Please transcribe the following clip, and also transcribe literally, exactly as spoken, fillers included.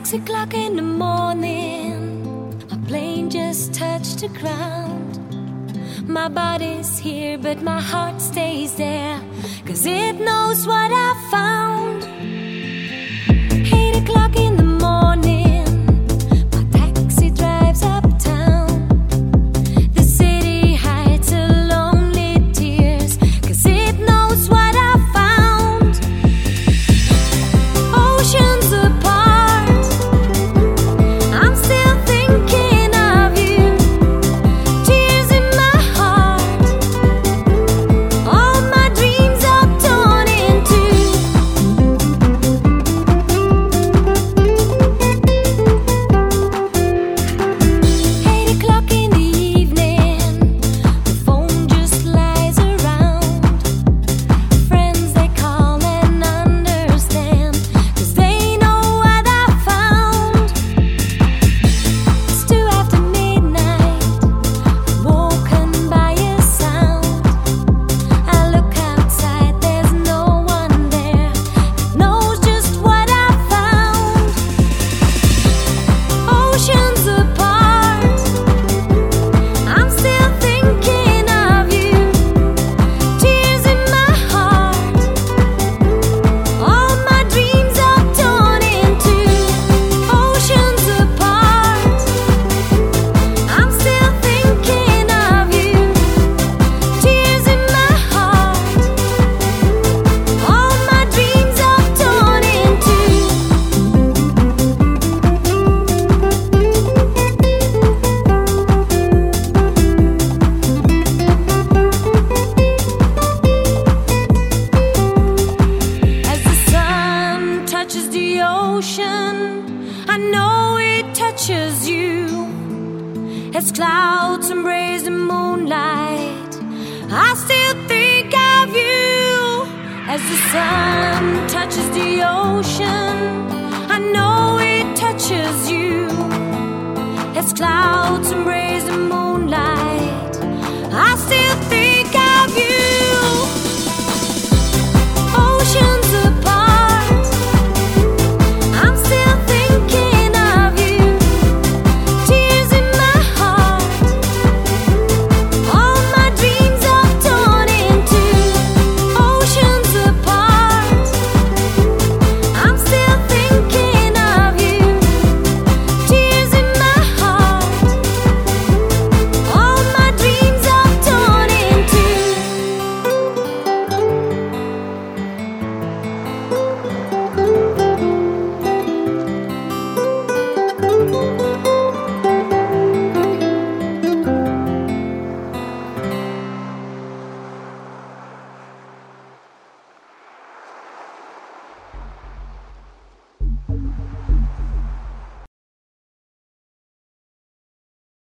Six o'clock in the morning, my plane just touched the ground. My body's here, but my heart stays there, 'cause it knows what I found. Eight o'clock in the morning, my taxi drives uptown. The city hides her lonely tears, 'cause it knows what I found. Oceans apart, I'm still thinking of you. Tears in my heart, all my dreams are torn in two. Eight o'clock in the evening, the phone just lies around. Friends they call and understand, 'cause they know what I found. It's two after midnight, woken by a sound. I look outside, there's no one there that knows just what I found. Oceans apart, I'm still thinking of you. Tears in my heart, all my dreams are torn in two. Oceans apart, I'm still thinking of you. Tears in my heart, all my dreams are torn in two. As the sun touches the ocean, I know it touches you. As clouds embrace the moonlight, I still think of you. As the sun touches the ocean, I know it touches you. As clouds embrace